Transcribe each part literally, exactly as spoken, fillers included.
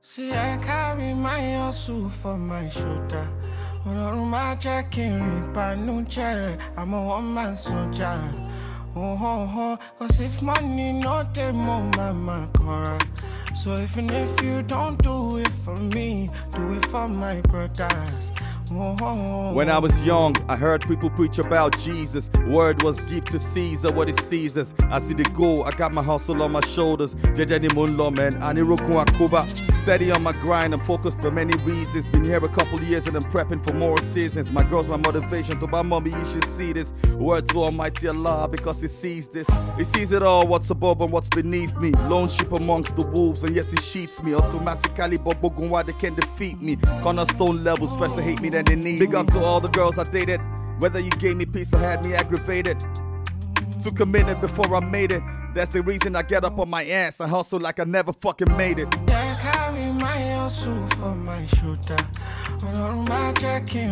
See, I carry my hustle for my shoulder. On my checking, I'm a one-man soldier. Oh, oh, oh, cause if money not the more, mama, cora. So even if you don't do it for me, do it for my brothers. Oh, oh, oh. When I was young, I heard people preach about Jesus. Word was give to Caesar what is Caesar's. I see the goal, I got my hustle on my shoulders. Jejani Munlo, man, Aniroku Akuba. Steady on my grind, I'm focused for many reasons. Been here a couple years and I'm prepping for more seasons. My girl's my motivation, to my mommy you should see this. Word to Almighty Allah because He sees this. He sees it all, what's above and what's beneath me. Lone sheep amongst the wolves and yet He sheets me. Automatically, but why they can't defeat me. Cornerstone levels, first to hate me then they need Big me. Up to all the girls I dated. Whether you gave me peace or had me aggravated. Took a minute before I made it. That's the reason I get up on my ass and hustle like I never fucking made it. Yeah, I carry my hustle for my shoulder. On my checking,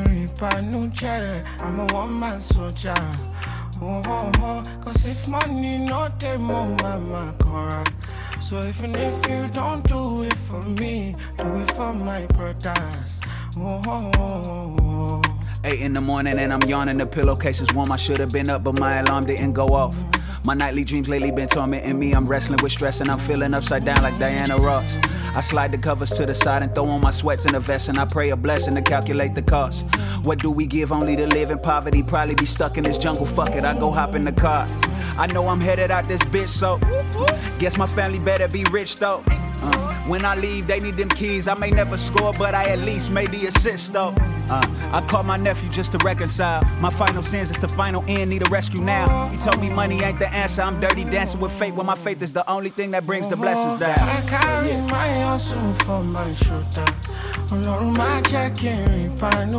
I'm a one-man soldier. Oh, oh, oh, cause if money not the more, mama, cora. So even if you don't do it for me, do it for my brothers. Oh, oh, oh, oh. Eight in the morning and I'm yawning, the pillowcase is warm. I should have been up, but my alarm didn't go off. My nightly dreams lately been tormenting me. I'm wrestling with stress and I'm feeling upside down like Diana Ross. I slide the covers to the side and throw on my sweats in a vest, and I pray a blessing to calculate the cost. What do we give only to live in poverty? Probably be stuck in this jungle, fuck it, I go hop in the car. I know I'm headed out this bitch, so guess my family better be rich though. Uh, when I leave, they need them keys. I may never score, but I at least made the assist though. Uh, I called my nephew just to reconcile. My final sins is the final end, need a rescue now. He told me money ain't the answer. I'm dirty dancing with fate when my faith is the only thing that brings the blessings down. I carry yeah. my hustle for my shoulder. On my checking,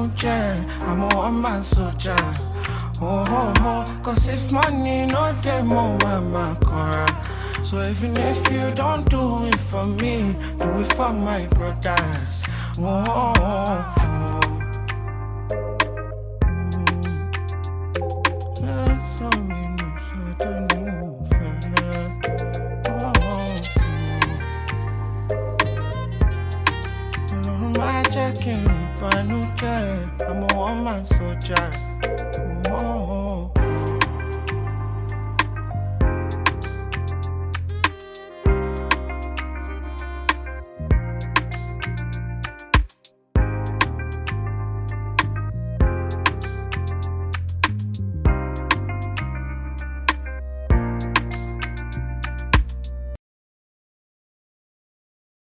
I'm a one-man soldier. Oh, oh, oh, cause if money not the more, mama, cora. So even if you don't do it for me, do it for my brothers. Oh, oh, oh, oh. I'm a one-man soldier. Oh.